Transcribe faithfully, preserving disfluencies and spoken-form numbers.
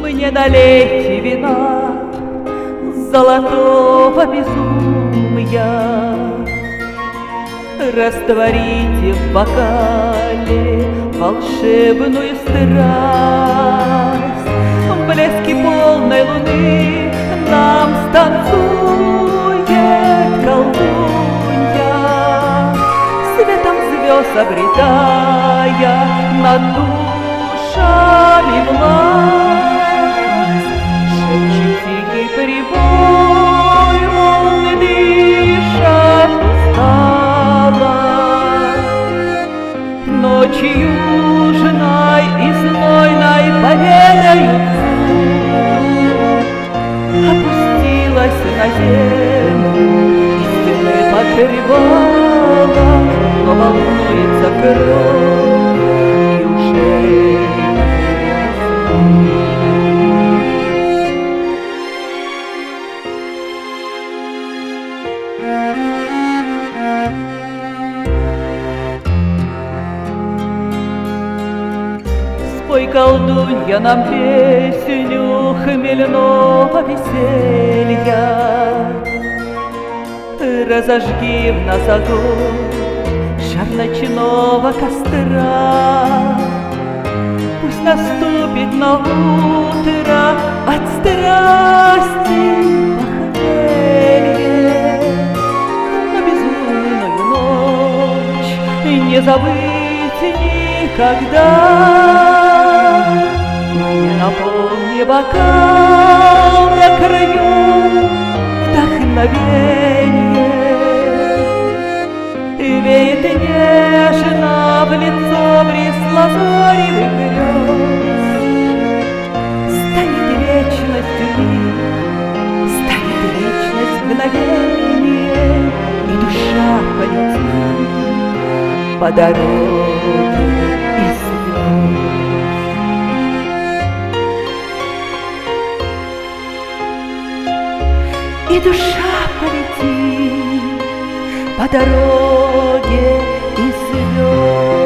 Мне налейте вина золотого безумия, растворите в бокале волшебную страсть. В блеске полной луны нам станцует колдунья, светом звезд обретая над душами власть. Шепчет тихий прибой, волны дышат устало. Ночью южной и знойной поведают, опустилась на землю и стены покрывала, но волнуется кровь и уже спой, колдунья, нам песню хмельного веселья, разожги в нас огонь жар ночного костра. Пусть наступит на утро от страсти похмелье, но безумную ночь не забыть никогда. Не наполни бокал до краев вдохновенье, веет нежно в лицо бриз лазоревых грез. Станет вечностью миг, станет вечность мгновенье, и душа полетит по дороге из звезд. И душа полетит по дороге из звезд.